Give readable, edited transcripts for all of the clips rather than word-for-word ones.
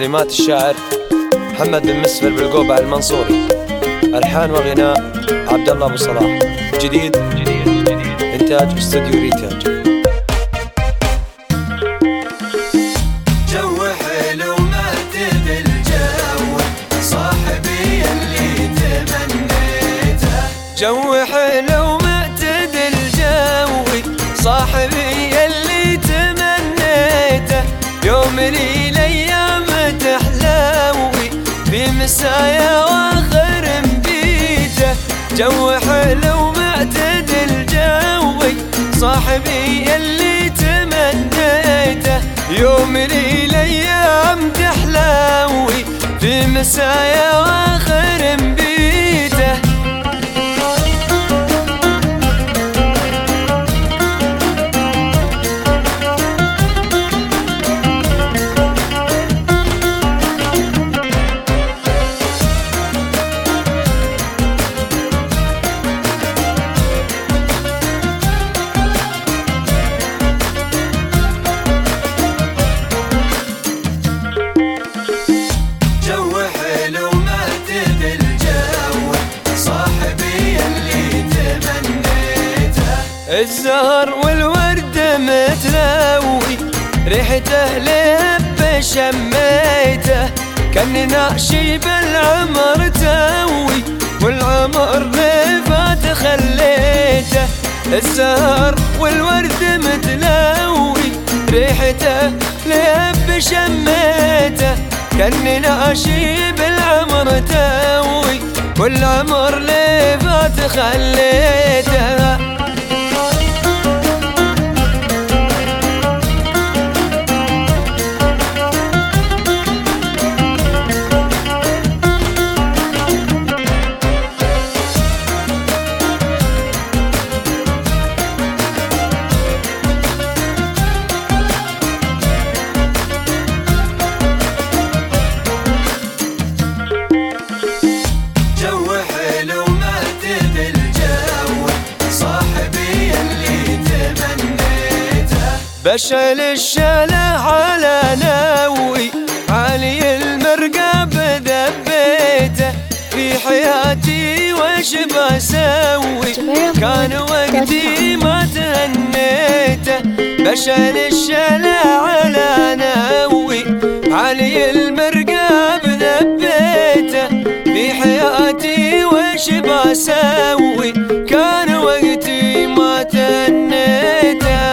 كلمات الشاعر محمد بن مسفر بالقوبع المنصوري، ألحان وغناء عبد الله أبو صلاح. جديد إنتاج استوديو ريتاج. جو حلو معتد الجو صاحبي اللي تمنيته، جو حلو معتد الجو صاحبي اللي تمنيته، يوم لي الأيام تحلوي في مسايا واخر مبيته. جو حلو معتد الجو صاحبي اللي تمنيته، يوم لي الأيام تحلوي في مسايا واخر مبيته. الزهر والورد متلوي ريحته لهب شميته، كان ناشي بالعمر توي والعمر لفات خليته. الزهر والورد متلوي ريحته لهب شميته، كان ناشي بالعمر توي والعمر لفات خليته. بشعل الشلة على نوي عالي المرقى بذبيته، في حياتي وش بسوي كان وقتي ما تهنيته. بشعل الشلة على نوي عالي المرقى بذبيته، في حياتي وش بسوي كان وقتي ما تهنيته.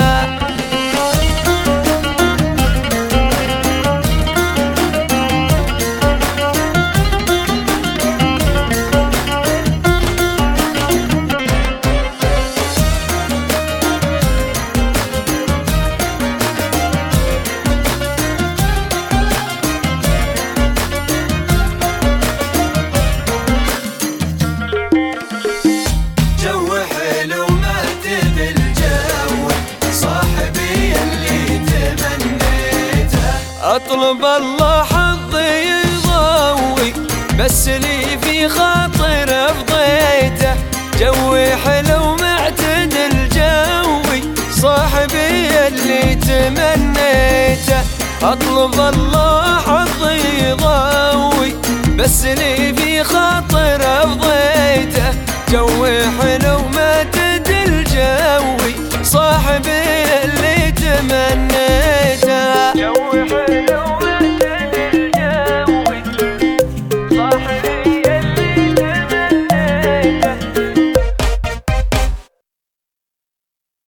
أطلب الله حظي يضوي بس لي في خاطر أفضيته، جوي حلو معتد الجوي صاحبي اللي تمنيته. أطلب الله حظي يضوي بس لي في خاطر أفضيته، جوي حلو معتد الجوي صاحبي